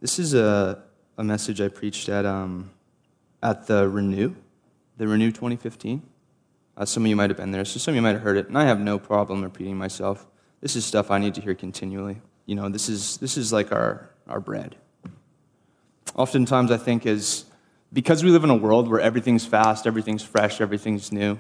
This is a message I preached at the Renew 2015. Some of you might have been there, so some of you might have heard it, and I have no problem repeating myself. This is stuff I need to hear continually. You know, this is like our bread. Oftentimes I think is because we live in a world where everything's fast, everything's fresh, everything's new,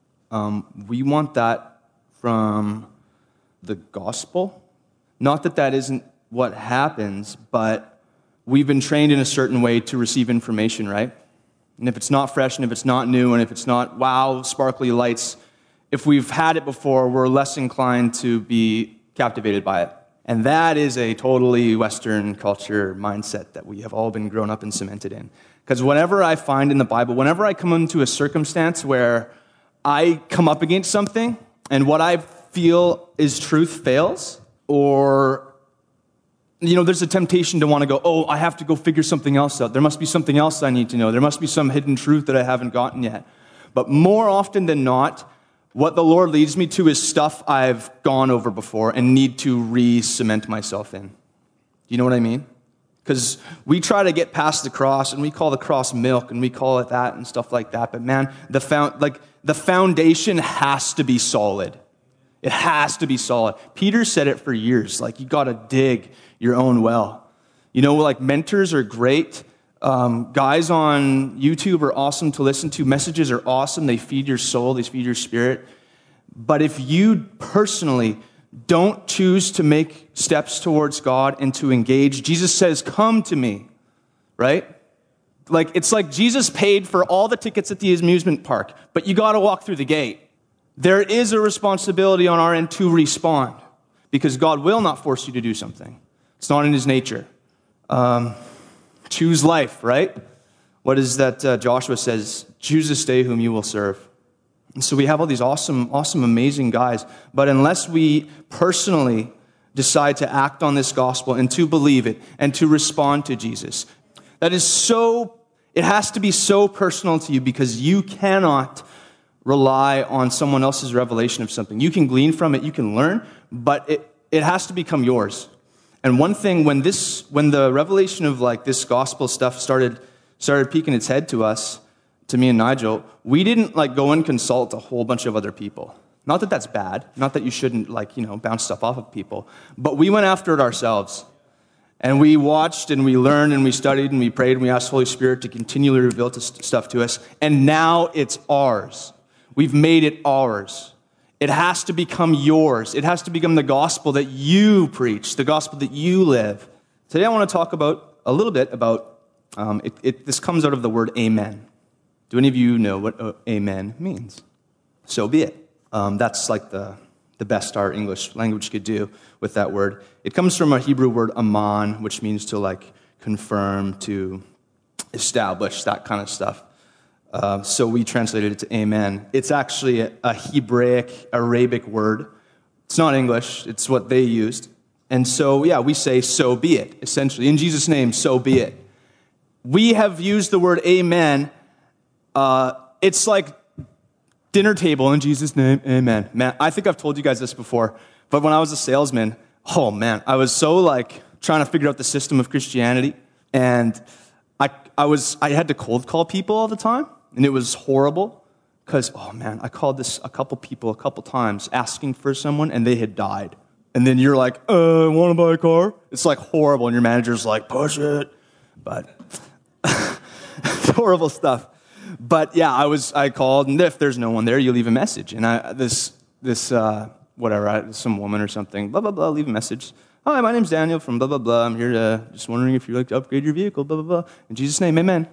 we want that from the gospel. Not that that isn't what happens, but we've been trained in a certain way to receive information, right? And if it's not fresh, and if it's not new, and if it's not, wow, sparkly lights, if we've had it before, we're less inclined to be captivated by it. And that is a totally Western culture mindset that we have all been grown up and cemented in. Because whenever I find in the Bible, whenever I come into a circumstance where I come up against something, and what I feel is truth fails, or there's a temptation to want to go, oh, I have to go figure something else out. There must be something else I need to know. There must be some hidden truth that I haven't gotten yet. But more often than not, what the Lord leads me to is stuff I've gone over before and need to re-cement myself in. Do you know what I mean? Because we try to get past the cross, and we call the cross milk, and we call it that and stuff like that. But man, the foundation has to be solid. It has to be solid. Peter said it for years. You got to dig your own well. Mentors are great. Guys on YouTube are awesome to listen to. Messages are awesome. They feed your soul. They feed your spirit. But if you personally don't choose to make steps towards God and to engage, Jesus says, come to me, right? It's like Jesus paid for all the tickets at the amusement park, but you got to walk through the gate. There is a responsibility on our end to respond, because God will not force you to do something. It's not in his nature. Choose life, right? What is that Joshua says? Choose this day whom you will serve. And so we have all these awesome, amazing guys. But unless we personally decide to act on this gospel and to believe it and to respond to Jesus, it has to be so personal to you, because you cannot rely on someone else's revelation of something. You can glean from it, you can learn, but it has to become yours. And one thing, when the revelation of this gospel stuff started peeking its head to me and Nigel, we didn't go and consult a whole bunch of other people. Not that that's bad, not that you shouldn't bounce stuff off of people, but we went after it ourselves. And we watched and we learned and we studied and we prayed and we asked the Holy Spirit to continually reveal stuff to us. And now it's ours. We've made it ours. It has to become yours. It has to become the gospel that you preach, the gospel that you live. Today I want to talk a little bit about, this comes out of the word amen. Do any of you know what amen means? So be it. That's the best our English language could do with that word. It comes from a Hebrew word aman, which means to confirm, to establish, that kind of stuff. So we translated it to amen. It's actually a Hebraic, Arabic word. It's not English. It's what they used. And so, we say, so be it, essentially. In Jesus' name, so be it. We have used the word amen. It's like dinner table in Jesus' name, amen. Man, I think I've told you guys this before, but when I was a salesman, oh man, I was so trying to figure out the system of Christianity, and I had to cold call people all the time. And it was horrible because, oh man, I called a couple people a couple times asking for someone, and they had died. And then you're like, want to buy a car? It's horrible, and your manager's like, push it. But it's horrible stuff. But yeah, I called, and if there's no one there, you leave a message. And some woman or something, blah, blah, blah, leave a message. Hi, my name's Daniel from blah, blah, blah. I'm here just wondering if you'd like to upgrade your vehicle, blah, blah, blah. In Jesus' name, amen.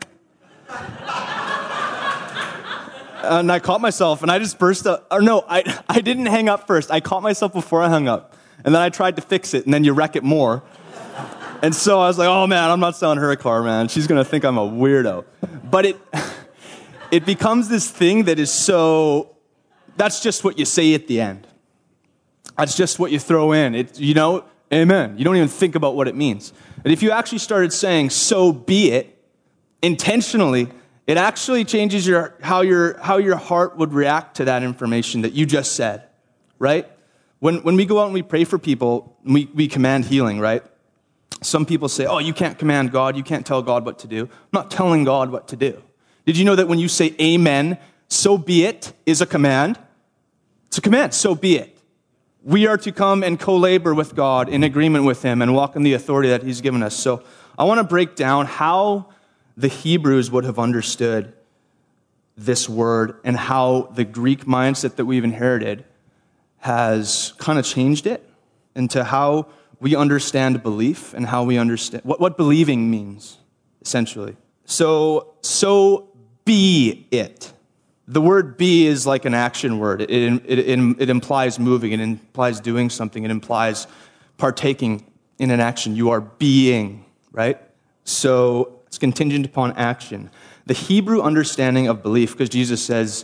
And I caught myself, and I just burst out. Or no, I didn't hang up first. I caught myself before I hung up. And then I tried to fix it, and then you wreck it more. And so I was like, oh man, I'm not selling her a car, man. She's going to think I'm a weirdo. But it becomes this thing that is that's just what you say at the end. That's just what you throw in. Amen. You don't even think about what it means. But if you actually started saying, so be it, intentionally, it actually changes how your heart would react to that information that you just said, right? When we go out and we pray for people, we command healing, right? Some people say, oh, you can't command God. You can't tell God what to do. I'm not telling God what to do. Did you know that when you say amen, so be it is a command? It's a command, so be it. We are to come and co-labor with God in agreement with him and walk in the authority that he's given us. So I want to break down how the Hebrews would have understood this word and how the Greek mindset that we've inherited has kind of changed it into how we understand belief and how we understand what believing means, essentially. So be it. The word be is like an action word. It implies moving. It implies doing something. It implies partaking in an action. You are being, right? So it's contingent upon action. The Hebrew understanding of belief, because Jesus says,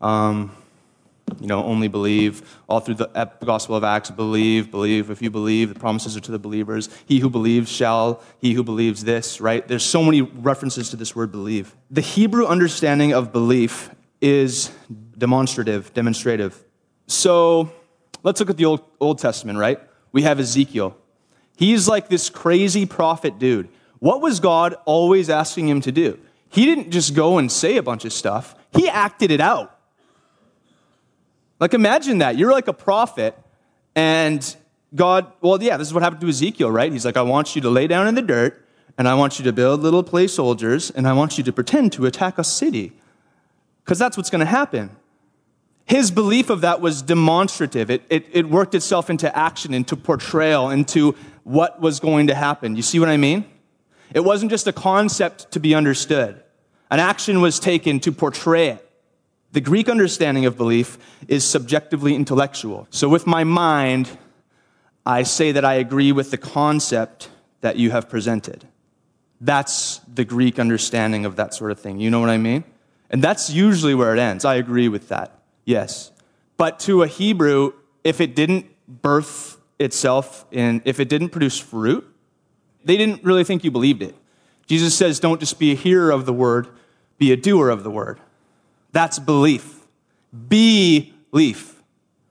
only believe. All through the Gospel of Acts, believe. If you believe, the promises are to the believers. He who believes shall, he who believes this, right? There's so many references to this word believe. The Hebrew understanding of belief is demonstrative. So let's look at the Old Testament, right? We have Ezekiel. He's like this crazy prophet dude. What was God always asking him to do? He didn't just go and say a bunch of stuff. He acted it out. Like, imagine that. You're like a prophet, and God, this is what happened to Ezekiel, right? He's like, I want you to lay down in the dirt, and I want you to build little play soldiers, and I want you to pretend to attack a city, because that's what's going to happen. His belief of that was demonstrative. It worked itself into action, into portrayal, into what was going to happen. You see what I mean? It wasn't just a concept to be understood. An action was taken to portray it. The Greek understanding of belief is subjectively intellectual. So with my mind, I say that I agree with the concept that you have presented. That's the Greek understanding of that sort of thing. You know what I mean? And that's usually where it ends. I agree with that. Yes. But to a Hebrew, if it didn't birth itself if it didn't produce fruit, they didn't really think you believed it. Jesus says, don't just be a hearer of the word, be a doer of the word. That's belief. Belief.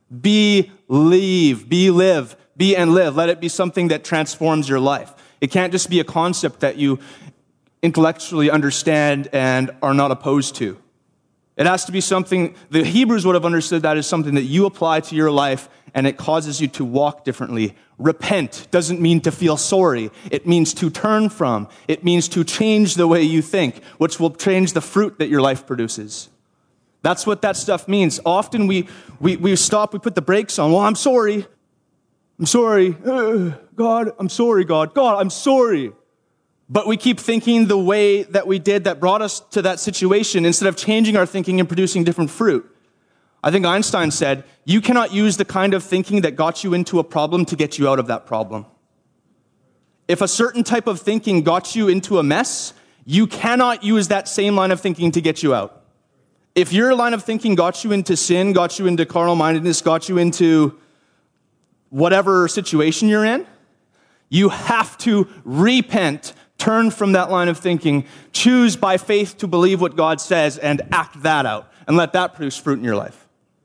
Believe. Be live. Be and live. Let it be something that transforms your life. It can't just be a concept that you intellectually understand and are not opposed to. It has to be something, the Hebrews would have understood that as something that you apply to your life and it causes you to walk differently. Repent doesn't mean to feel sorry. It means to turn from. It means to change the way you think, which will change the fruit that your life produces. That's what that stuff means. Often we stop, we put the brakes on. Well, I'm sorry. I'm sorry. God, I'm sorry, God. God, I'm sorry. But we keep thinking the way that we did that brought us to that situation instead of changing our thinking and producing different fruit. I think Einstein said, you cannot use the kind of thinking that got you into a problem to get you out of that problem. If a certain type of thinking got you into a mess, you cannot use that same line of thinking to get you out. If your line of thinking got you into sin, got you into carnal-mindedness, got you into whatever situation you're in, you have to repent, turn from that line of thinking, choose by faith to believe what God says, and act that out, and let that produce fruit in your life.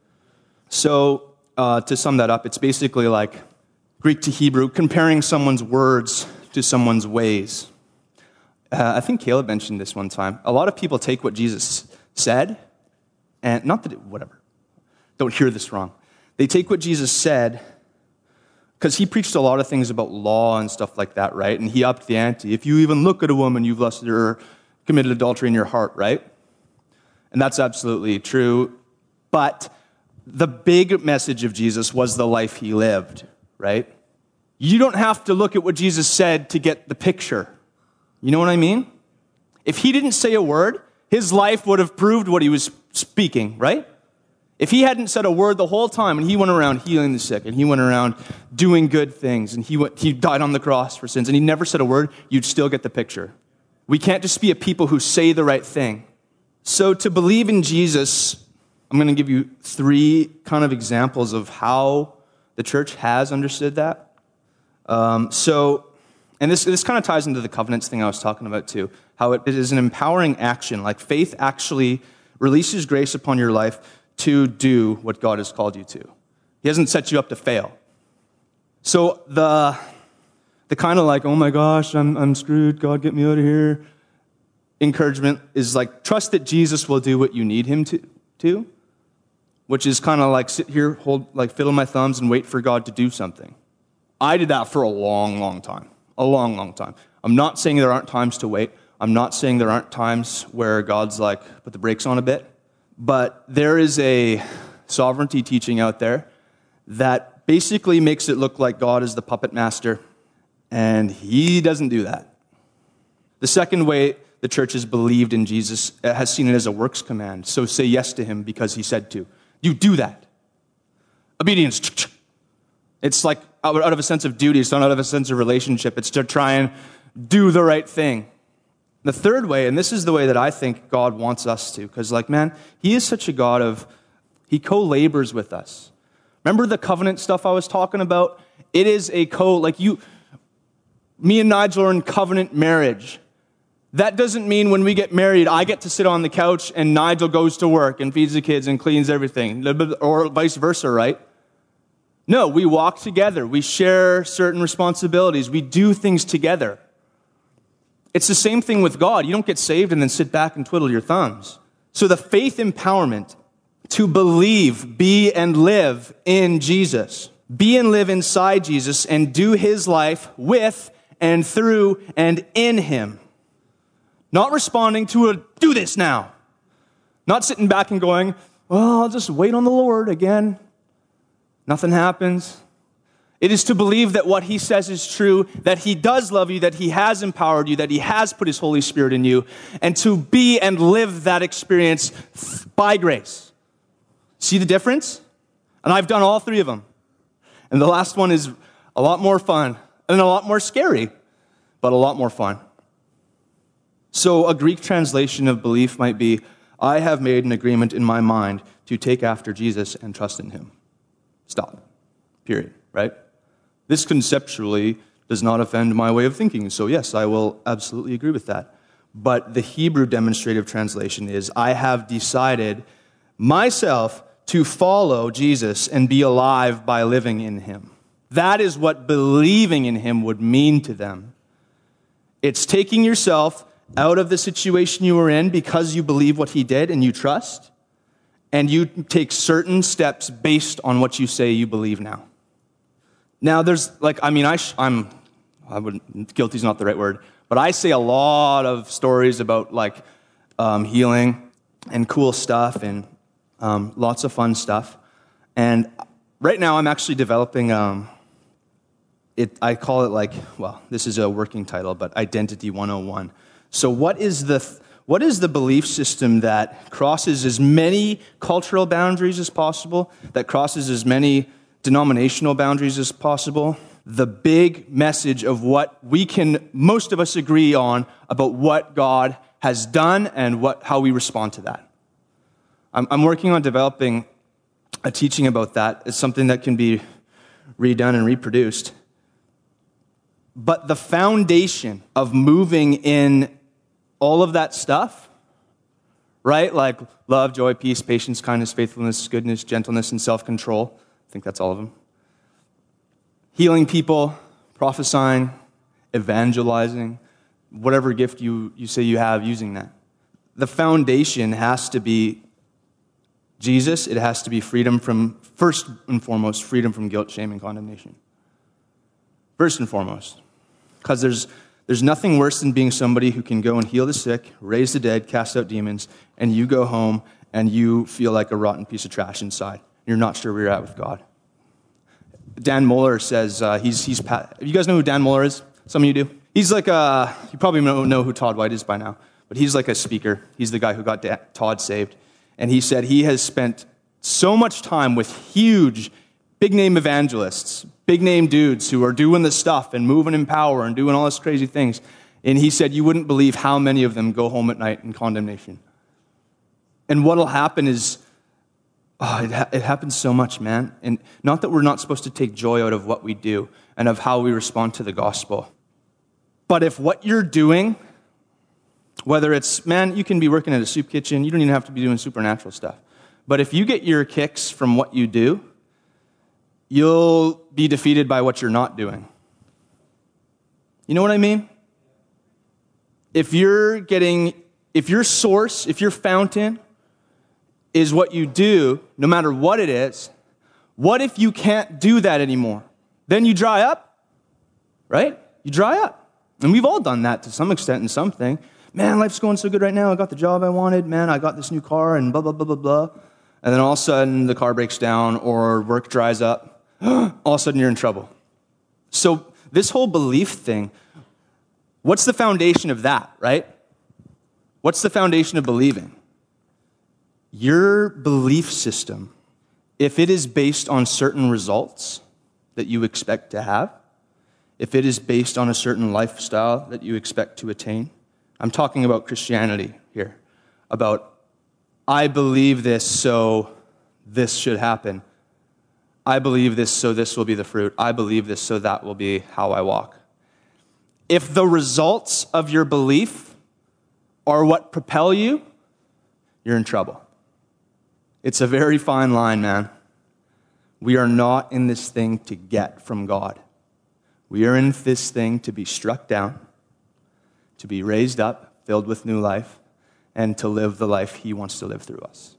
So, to sum that up, it's basically like Greek to Hebrew, comparing someone's words to someone's ways. I think Caleb mentioned this one time. A lot of people take what Jesus said, and not that whatever. Don't hear this wrong. They take what Jesus said, because he preached a lot of things about law and stuff like that, right? And he upped the ante. If you even look at a woman, you've lusted or committed adultery in your heart, right? And that's absolutely true. But the big message of Jesus was the life he lived, right? You don't have to look at what Jesus said to get the picture. You know what I mean? If he didn't say a word, his life would have proved what he was speaking, right? If he hadn't said a word the whole time and he went around healing the sick and he went around doing good things and he died on the cross for sins and he never said a word, you'd still get the picture. We can't just be a people who say the right thing. So to believe in Jesus, I'm going to give you 3 kind of examples of how the church has understood that. And this kind of ties into the covenants thing I was talking about too, how it is an empowering action. Like faith actually releases grace upon your life to do what God has called you to. He hasn't set you up to fail. So The kind of like, oh my gosh, I'm screwed, God, get me out of here. Encouragement is like, trust that Jesus will do what you need him to, which is kind of like sit here, fiddle my thumbs and wait for God to do something. I did that for a long, long time. A long, long time. I'm not saying there aren't times to wait. I'm not saying there aren't times where God's like, put the brakes on a bit. But there is a sovereignty teaching out there that basically makes it look like God is the puppet master, and he doesn't do that. The second way the church has believed in Jesus has seen it as a works command. So say yes to him because he said to. You do that. Obedience. It's like out of a sense of duty. It's not out of a sense of relationship. It's to try and do the right thing. The third way, and this is the way that I think God wants us to, because he is such a God he co-labors with us. Remember the covenant stuff I was talking about? It is a me and Nigel are in covenant marriage. That doesn't mean when we get married, I get to sit on the couch and Nigel goes to work and feeds the kids and cleans everything, or vice versa, right? No, we walk together. We share certain responsibilities. We do things together. It's the same thing with God. You don't get saved and then sit back and twiddle your thumbs. So the faith empowerment to believe, be and live in Jesus, be and live inside Jesus and do his life with and through and in him. Not responding to a do this now. Not sitting back and going, well, I'll just wait on the Lord again. Nothing happens. It is to believe that what he says is true, that he does love you, that he has empowered you, that he has put his Holy Spirit in you, and to be and live that experience by grace. See the difference? And I've done all three of them. And the last one is a lot more fun and a lot more scary, but a lot more fun. So a Greek translation of belief might be, I have made an agreement in my mind to take after Jesus and trust in him. Stop. Period. Right? This conceptually does not offend my way of thinking. So yes, I will absolutely agree with that. But the Hebrew demonstrative translation is, I have decided myself to follow Jesus and be alive by living in him. That is what believing in him would mean to them. It's taking yourself out of the situation you were in because you believe what he did and you trust, and you take certain steps based on what you say you believe now. Now, there's guilty is not the right word, but I say a lot of stories about healing and cool stuff and lots of fun stuff. And right now I'm actually developing I call it this is a working title, but Identity 101. So what is the belief system that crosses as many cultural boundaries as possible, that crosses as many denominational boundaries as possible? The big message of what we can, most of us agree on about what God has done and how we respond to that. I'm working on developing a teaching about that. It's something that can be redone and reproduced. But the foundation of moving in all of that stuff, right? Like love, joy, peace, patience, kindness, faithfulness, goodness, gentleness, and self-control. I think that's all of them. Healing people, prophesying, evangelizing, whatever gift you say you have, using that. The foundation has to be Jesus. It has to be freedom from, first and foremost, freedom from guilt, shame, and condemnation. First and foremost. Because there's nothing worse than being somebody who can go and heal the sick, raise the dead, cast out demons, and you go home and you feel like a rotten piece of trash inside. You're not sure where you're at with God. Dan Mohler says, you guys know who Dan Mohler is? Some of you do. He's you probably know who Todd White is by now, but he's like a speaker. He's the guy who got Todd saved. And he said he has spent so much time with huge, big-name evangelists, big-name dudes who are doing the stuff and moving in power and doing all this crazy things. And he said you wouldn't believe how many of them go home at night in condemnation. And what'll happen is, it happens so much, man. And not that we're not supposed to take joy out of what we do and of how we respond to the gospel. But if what you're doing, whether it's, you can be working at a soup kitchen, you don't even have to be doing supernatural stuff. But if you get your kicks from what you do, you'll be defeated by what you're not doing. You know what I mean? If your source, if your fountain is what you do, no matter what it is, what if you can't do that anymore? Then you dry up, right? You dry up. And we've all done that to some extent in something. Man, life's going so good right now. I got the job I wanted. Man, I got this new car and blah, blah, blah, blah, blah. And then all of a sudden the car breaks down or work dries up. All of a sudden you're in trouble. So this whole belief thing, what's the foundation of that, right? What's the foundation of believing? Your belief system, if it is based on certain results that you expect to have, if it is based on a certain lifestyle that you expect to attain, I'm talking about Christianity here, about I believe this, so this should happen. I believe this, so this will be the fruit. I believe this, so that will be how I walk. If the results of your belief are what propel you, you're in trouble. It's a very fine line, man. We are not in this thing to get from God. We are in this thing to be struck down, to be raised up, filled with new life, and to live the life he wants to live through us.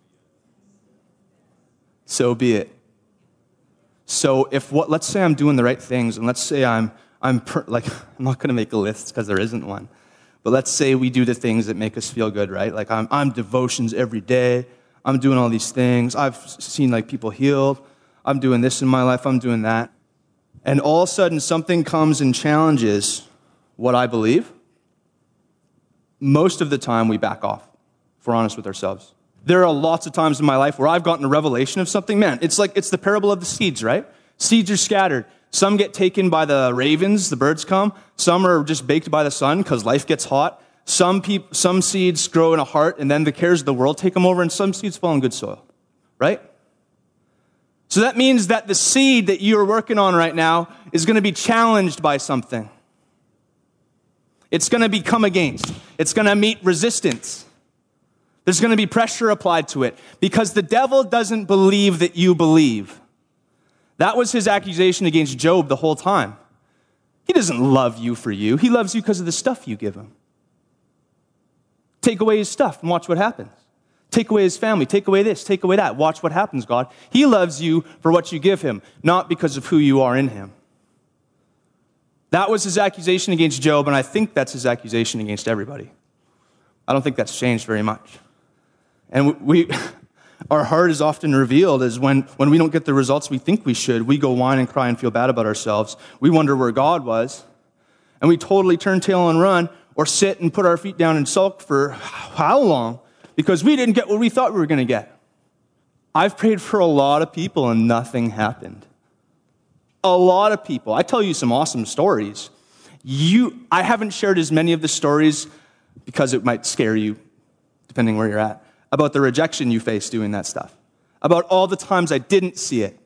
So be it. So let's say I'm doing the right things, and let's say I'm not going to make a list because there isn't one, but let's say we do the things that make us feel good, right? Like I'm devotions every day. I'm doing all these things. I've seen like people healed. I'm doing this in my life. I'm doing that. And all of a sudden something comes and challenges what I believe. Most of the time we back off, if we're honest with ourselves. There are lots of times in my life where I've gotten a revelation of something. Man, it's the parable of the seeds, right? Seeds are scattered. Some get taken by the ravens, the birds come. Some are just baked by the sun because life gets hot. Some seeds grow in a heart, and then the cares of the world take them over, and some seeds fall in good soil, right? So that means that the seed that you're working on right now is going to be challenged by something. It's going to be come against. It's going to meet resistance. There's going to be pressure applied to it because the devil doesn't believe that you believe. That was his accusation against Job the whole time. He doesn't love you for you. He loves you because of the stuff you give him. Take away his stuff and watch what happens. Take away his family. Take away this. Take away that. Watch what happens, God. He loves you for what you give him, not because of who you are in him. That was his accusation against Job, and I think that's his accusation against everybody. I don't think that's changed very much. And our heart is often revealed as when we don't get the results we think we should, we go whine and cry and feel bad about ourselves. We wonder where God was, and we totally turn tail and run, or sit and put our feet down and sulk for how long? Because we didn't get what we thought we were going to get. I've prayed for a lot of people and nothing happened. A lot of people. I tell you some awesome stories. I haven't shared as many of the stories because it might scare you, depending where you're at, about the rejection you face doing that stuff, about all the times I didn't see it.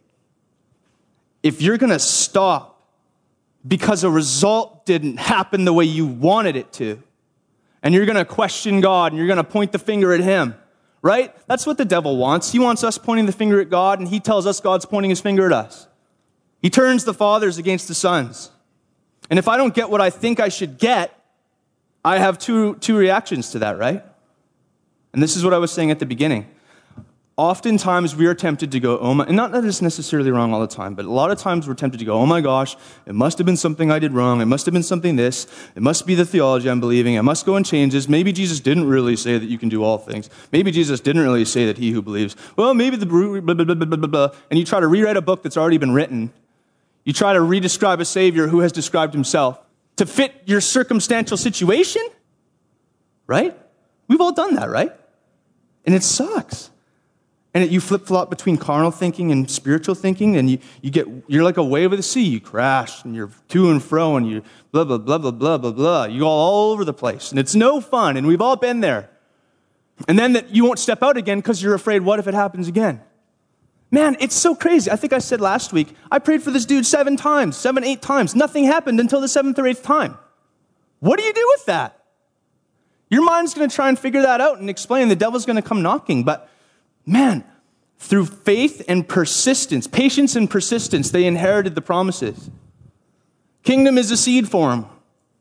If you're going to stop because a result didn't happen the way you wanted it to, and you're going to question God, and you're going to point the finger at him, right? That's what the devil wants. He wants us pointing the finger at God, and he tells us God's pointing his finger at us. He turns the fathers against the sons. And if I don't get what I think I should get, I have two reactions to that, right? And this is what I was saying at the beginning. Oftentimes we are tempted to go, and not that it's necessarily wrong all the time, but a lot of times we're tempted to go, oh my gosh, it must have been something I did wrong. It must have been something this. It must be the theology I'm believing. I must go and change this. Maybe Jesus didn't really say that you can do all things. Maybe Jesus didn't really say that he who believes. Well, maybe the blah, blah, blah, blah, blah, blah. And you try to rewrite a book that's already been written. You try to redescribe a Savior who has described himself to fit your circumstantial situation, right? We've all done that, right? And it sucks. And you flip-flop between carnal thinking and spiritual thinking, and you're like a wave of the sea. You crash, and you're to and fro, and you blah, blah, blah, blah, blah, blah, blah. You go all over the place, and it's no fun, and we've all been there. And then that you won't step out again because you're afraid, what if it happens again? Man, it's so crazy. I think I said last week, I prayed for this dude 7 times, 8 times. Nothing happened until the 7th or 8th time. What do you do with that? Your mind's going to try and figure that out and explain. The devil's going to come knocking, but man, through faith and persistence, patience and persistence, they inherited the promises. Kingdom is a seed for them.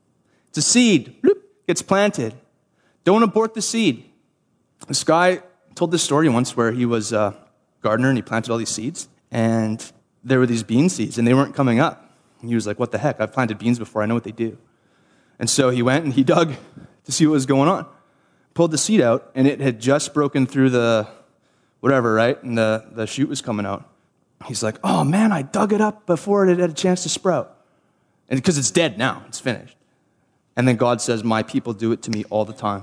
It's a seed, bloop, gets planted. Don't abort the seed. This guy told this story once where he was a gardener and he planted all these seeds, and there were these bean seeds, and they weren't coming up. And he was like, what the heck? I've planted beans before. I know what they do. And so he went and he dug to see what was going on. Pulled the seed out, and it had just broken through the whatever, right? And the shoot was coming out. He's like, oh, man, I dug it up before it had a chance to sprout. And because it's dead now. It's finished. And then God says, my people do it to me all the time.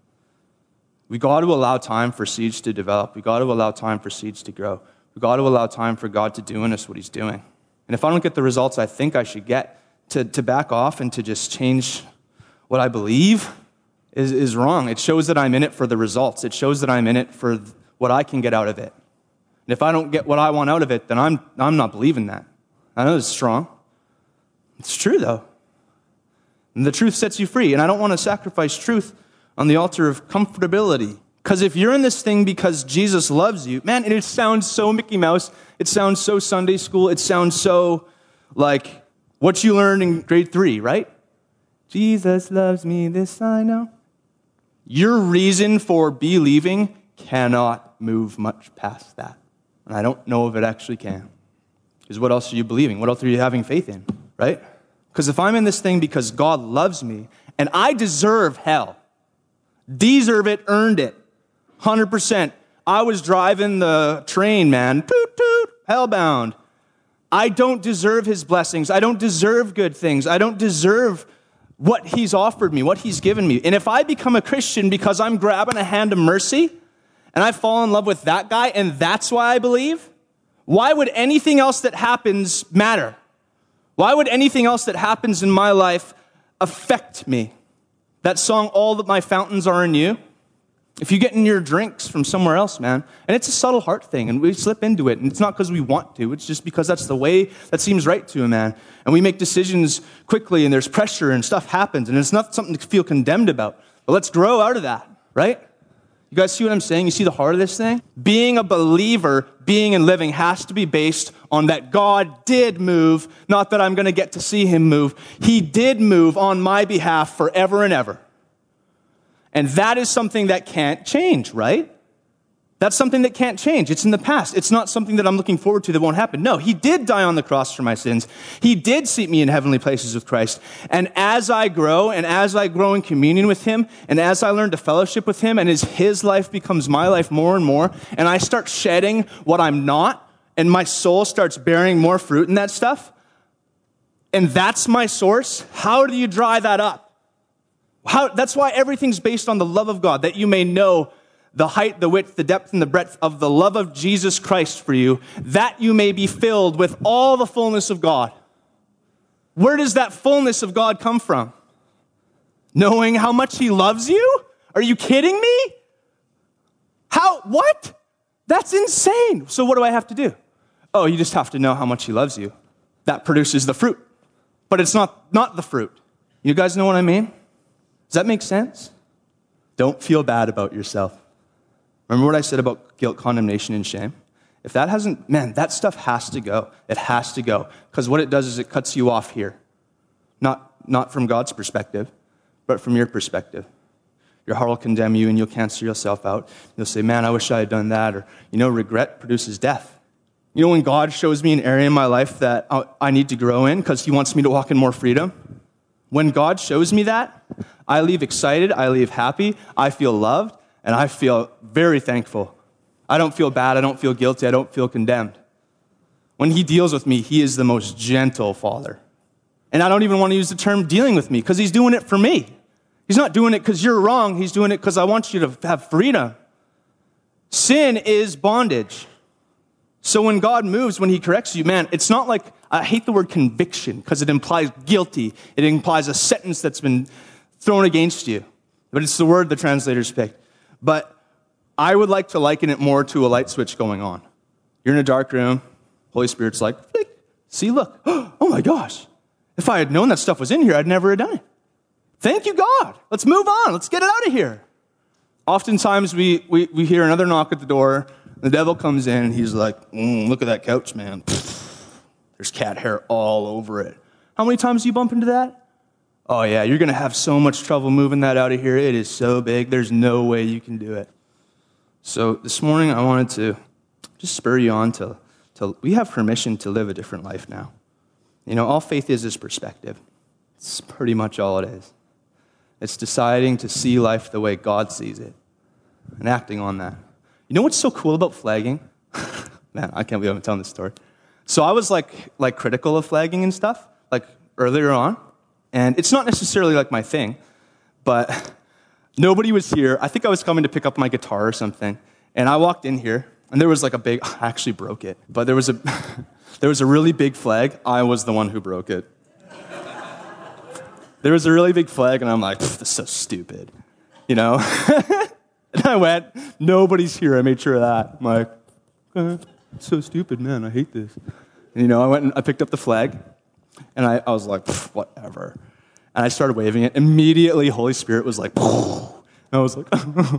We got to allow time for seeds to develop. We got to allow time for seeds to grow. We got to allow time for God to do in us what he's doing. And if I don't get the results I think I should get, to back off and to just change what I believe is wrong. It shows that I'm in it for the results. It shows that I'm in it for what I can get out of it. And if I don't get what I want out of it, then I'm not believing that. I know it's strong. It's true, though. And the truth sets you free. And I don't want to sacrifice truth on the altar of comfortability. Because if you're in this thing because Jesus loves you, man, and it sounds so Mickey Mouse. It sounds so Sunday school. It sounds so like what you learned in grade 3, right? Jesus loves me, this I know. Your reason for believing cannot move much past that. And I don't know if it actually can. Because what else are you believing? What else are you having faith in, right? Because if I'm in this thing because God loves me, and I deserve hell, deserve it, earned it, 100%. I was driving the train, man, toot, toot, hellbound. I don't deserve his blessings. I don't deserve good things. I don't deserve what he's offered me, what he's given me. And if I become a Christian because I'm grabbing a hand of mercy and I fall in love with that guy and that's why I believe, why would anything else that happens matter? Why would anything else that happens in my life affect me? That song, All That My Fountains Are in You, if you get in your drinks from somewhere else, man, and it's a subtle heart thing, and we slip into it, and it's not because we want to, it's just because that's the way that seems right to a man. And we make decisions quickly, and there's pressure, and stuff happens, and it's not something to feel condemned about. But let's grow out of that, right? You guys see what I'm saying? You see the heart of this thing? Being a believer, being and living has to be based on that God did move, not that I'm going to get to see him move. He did move on my behalf forever and ever. And that is something that can't change, right? That's something that can't change. It's in the past. It's not something that I'm looking forward to that won't happen. No, he did die on the cross for my sins. He did seat me in heavenly places with Christ. And as I grow in communion with him, and as I learn to fellowship with him, and as his life becomes my life more and more, and I start shedding what I'm not, and my soul starts bearing more fruit in that stuff, and that's my source, how do you dry that up? That's why everything's based on the love of God, that you may know the height, the width, the depth, and the breadth of the love of Jesus Christ for you, that you may be filled with all the fullness of God. Where does that fullness of God come from? Knowing how much he loves you? Are you kidding me? What? That's insane. So what do I have to do? Oh, you just have to know how much he loves you. That produces the fruit. But it's not the fruit. You guys know what I mean? Does that make sense? Don't feel bad about yourself. Remember what I said about guilt, condemnation, and shame? If that hasn't, man, that stuff has to go. It has to go. Because what it does is it cuts you off here. Not from God's perspective, but from your perspective. Your heart will condemn you and you'll cancel yourself out. You'll say, man, I wish I had done that. Or, regret produces death. When God shows me an area in my life that I need to grow in because he wants me to walk in more freedom, when God shows me that, I leave excited, I leave happy, I feel loved, and I feel very thankful. I don't feel bad, I don't feel guilty, I don't feel condemned. When he deals with me, he is the most gentle father. And I don't even want to use the term dealing with me because he's doing it for me. He's not doing it because you're wrong, he's doing it because I want you to have freedom. Sin is bondage. So when God moves, when he corrects you, man, it's not like, I hate the word conviction because it implies guilty. It implies a sentence that's been thrown against you. But it's the word the translators picked. But I would like to liken it more to a light switch going on. You're in a dark room. Holy Spirit's like, flick. See, look. Oh my gosh. If I had known that stuff was in here, I'd never have done it. Thank you, God. Let's move on. Let's get it out of here. Oftentimes we hear another knock at the door. The devil comes in and he's like, look at that couch, man. There's cat hair all over it. How many times do you bump into that? Oh yeah, you're going to have so much trouble moving that out of here. It is so big. There's no way you can do it. So this morning I wanted to just spur you on to we have permission to live a different life now. All faith is perspective. It's pretty much all it is. It's deciding to see life the way God sees it and acting on that. You know what's so cool about flagging? Man, I can't believe I'm telling this story. So I was like critical of flagging and stuff, like earlier on. And it's not necessarily like my thing, but nobody was here. I think I was coming to pick up my guitar or something. And I walked in here, and there was like I actually broke it. But there was a really big flag. I was the one who broke it. There was a really big flag, and I'm like, this is so stupid, And I went, nobody's here. I made sure of that. I'm like, it's so stupid, man. I hate this. And, I went and I picked up the flag, and I was like, whatever. And I started waving it. Immediately, Holy Spirit was like, and I was like,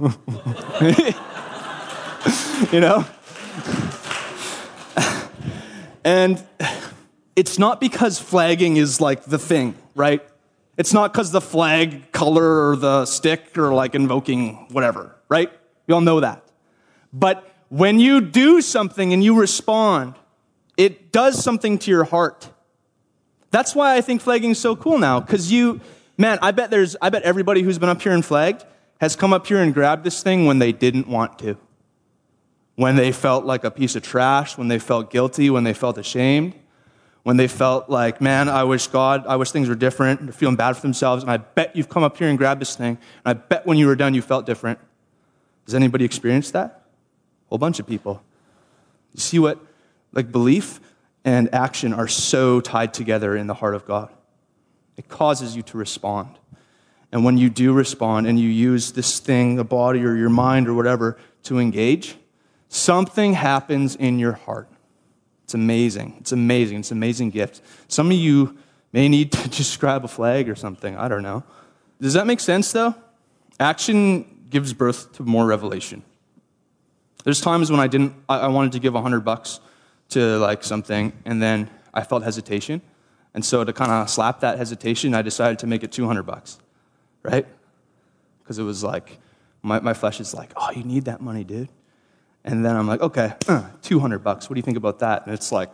And it's not because flagging is like the thing, right? It's not because the flag color or the stick or like invoking whatever, right? We all know that. But when you do something and you respond, it does something to your heart. That's why I think flagging is so cool now, because I bet everybody who's been up here and flagged has come up here and grabbed this thing when they didn't want to. When they felt like a piece of trash, when they felt guilty, when they felt ashamed, when they felt like, man, I wish things were different, they're feeling bad for themselves, and I bet you've come up here and grabbed this thing, and I bet when you were done you felt different. Has anybody experienced that? A whole bunch of people. You see what, belief and action are so tied together in the heart of God. It causes you to respond. And when you do respond and you use this thing, the body or your mind or whatever, to engage, something happens in your heart. It's amazing. It's amazing. It's an amazing gift. Some of you may need to just grab a flag or something. I don't know. Does that make sense, though? Action gives birth to more revelation. There's times when I wanted to give $100 to something, and then I felt hesitation. And so to kind of slap that hesitation, I decided to make it $200, right? Because it was like, my flesh is like, oh, you need that money, dude. And then I'm like, okay, $200. What do you think about that? And it's like,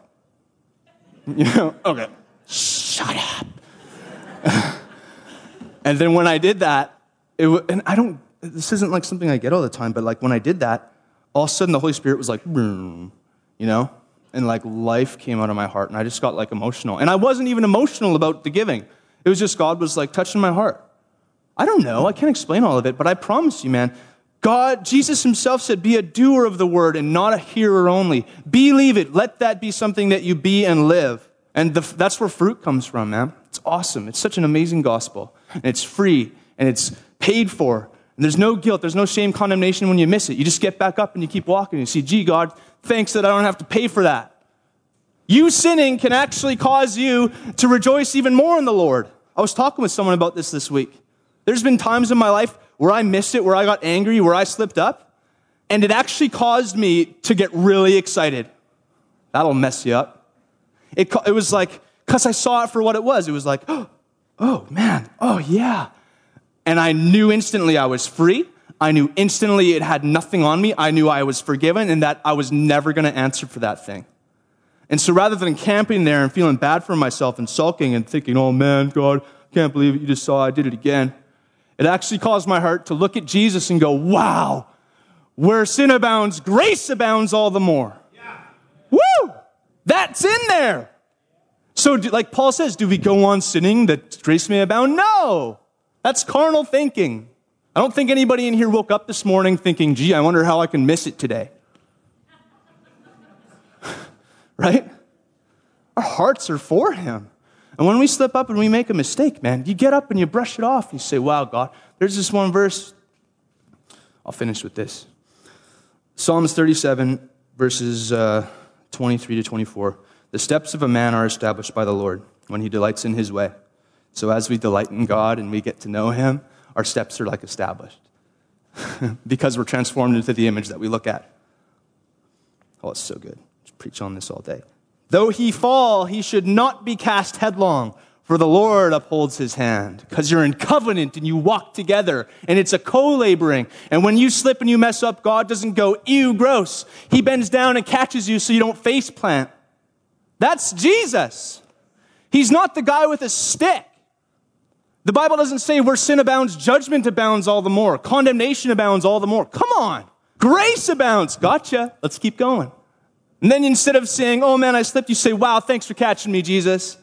okay, shut up. And then when I did that, this isn't like something I get all the time, but when I did that, all of a sudden the Holy Spirit was like, boom, and life came out of my heart, and I just got emotional. And I wasn't even emotional about the giving. It was just God was touching my heart. I don't know. I can't explain all of it, but I promise you, man, Jesus himself said, be a doer of the word and not a hearer only. Believe it. Let that be something that you be and live. And that's where fruit comes from, man. It's awesome. It's such an amazing gospel. And it's free, and it's paid for. And there's no guilt. There's no shame, condemnation when you miss it. You just get back up and you keep walking. And you see, gee, God, thanks that I don't have to pay for that. You sinning can actually cause you to rejoice even more in the Lord. I was talking with someone about this week. There's been times in my life where I missed it, where I got angry, where I slipped up, and it actually caused me to get really excited. That'll mess you up. It was because I saw it for what it was. It was like, oh man, oh yeah. And I knew instantly I was free. I knew instantly it had nothing on me. I knew I was forgiven and that I was never going to answer for that thing. And so rather than camping there and feeling bad for myself and sulking and thinking, oh man, God, can't believe it, you just saw I did it again. It actually caused my heart to look at Jesus and go, wow, where sin abounds, grace abounds all the more. Yeah. Woo! That's in there. So like Paul says, do we go on sinning that grace may abound? No. That's carnal thinking. I don't think anybody in here woke up this morning thinking, gee, I wonder how I can miss it today. Right? Our hearts are for him. And when we slip up and we make a mistake, man, you get up and you brush it off. You say, wow, God, there's this one verse. I'll finish with this. Psalms 37, verses 23 to 24. The steps of a man are established by the Lord when he delights in his way. So as we delight in God and we get to know him, our steps are established because we're transformed into the image that we look at. Oh, it's so good. Just preach on this all day. Though he fall, he should not be cast headlong, For the Lord upholds his hand, because you're in covenant and you walk together, and it's a co-laboring. And when you slip and you mess up, God doesn't go, ew, gross. He bends down and catches you so you don't face plant. That's Jesus. He's not the guy with a stick. The Bible doesn't say where sin abounds, judgment abounds all the more. Condemnation abounds all the more. Come on. Grace abounds. Gotcha. Let's keep going. And then instead of saying, oh man, I slipped, you say, wow, thanks for catching me, Jesus.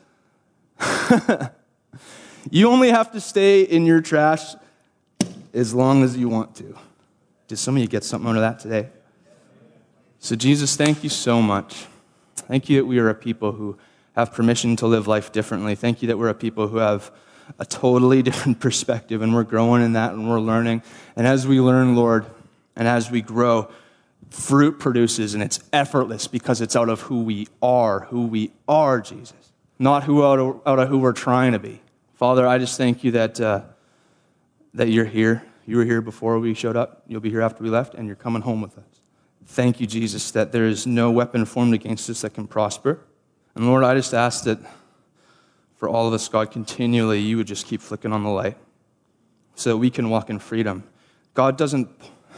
You only have to stay in your trash as long as you want to. Did some of you get something out of that today? So Jesus, thank you so much. Thank you that we are a people who have permission to live life differently. Thank you that we're a people who have a totally different perspective, and we're growing in that, and we're learning. And as we learn, Lord, and as we grow, fruit produces, and it's effortless because it's out of who we are, Jesus. Not out of who we're trying to be. Father, I just thank you that you're here. You were here before we showed up. You'll be here after we left, and you're coming home with us. Thank you, Jesus, that there is no weapon formed against us that can prosper. And Lord, I just ask that for all of us, God, continually you would just keep flicking on the light so that we can walk in freedom. God doesn't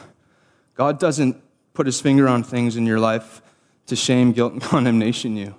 put his finger on things in your life to shame, guilt, and condemnation you.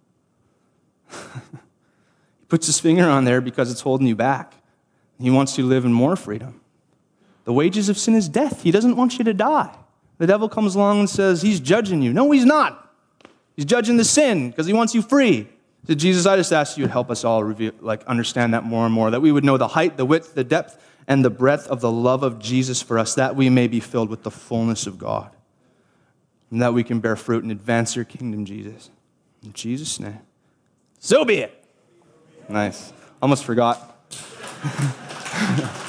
He puts his finger on there because it's holding you back. He wants you to live in more freedom. The wages of sin is death. He doesn't want you to die. The devil comes along and says, he's judging you. No, he's not. He's judging the sin because he wants you free. So Jesus, I just ask you to help us all understand that more and more, that we would know the height, the width, the depth, and the breadth of the love of Jesus for us, that we may be filled with the fullness of God, and that we can bear fruit and advance your kingdom, Jesus. In Jesus' name. So be it. Nice. Almost forgot.